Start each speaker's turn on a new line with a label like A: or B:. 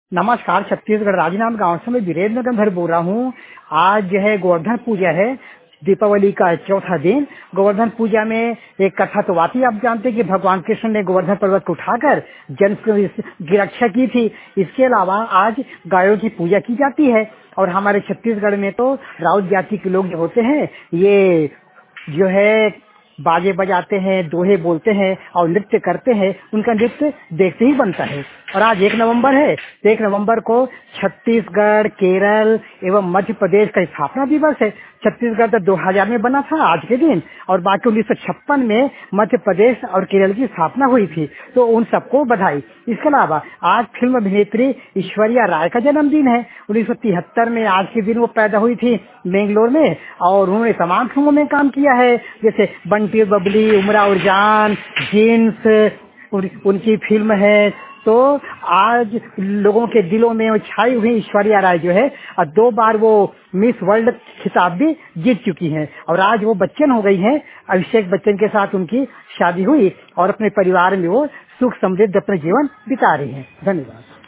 A: नमस्कार। छत्तीसगढ़ राजनांद गांव से मैं वीरेंद्र गंधर बोल रहा हूँ। आज जो है गोवर्धन पूजा है, दीपावली का चौथा दिन। गोवर्धन पूजा में एक कथा तो आती है, आप जानते हैं कि भगवान कृष्ण ने गोवर्धन पर्वत को उठाकर जन की रक्षा की थी। इसके अलावा आज गायों की पूजा की जाती है और हमारे छत्तीसगढ़ में तो राउत जाति के लोग जो होते हैं ये जो है बाजे बजाते हैं, दोहे बोलते हैं और नृत्य करते हैं। उनका नृत्य देखते ही बनता है। और आज 1 नवंबर है, तो 1 नवंबर को छत्तीसगढ़, केरल एवं मध्य प्रदेश का स्थापना दिवस है। छत्तीसगढ़ तो 2000 में बना था आज के दिन, और बाकी 1956 में मध्य प्रदेश और केरल की स्थापना हुई थी। तो उन सबको बधाई। इसके अलावा आज फिल्म अभिनेत्री ऐश्वर्या राय का जन्मदिन है। 1973 में आज के दिन वो पैदा हुई थी बेंगलोर में, और उन्होंने तमाम फिल्मों में काम किया है, जैसे बंटी बबली, उमरा उरजान, जीन्स उनकी फिल्म है। तो आज लोगों के दिलों में वो छाई हुई ऐश्वर्या राय जो है, और 2 बार वो मिस वर्ल्ड खिताब भी जीत चुकी हैं। और आज वो बच्चन हो गई हैं। अभिषेक बच्चन के साथ उनकी शादी हुई और अपने परिवार में वो सुख समृद्ध अपना जीवन बिता रही हैं। धन्यवाद।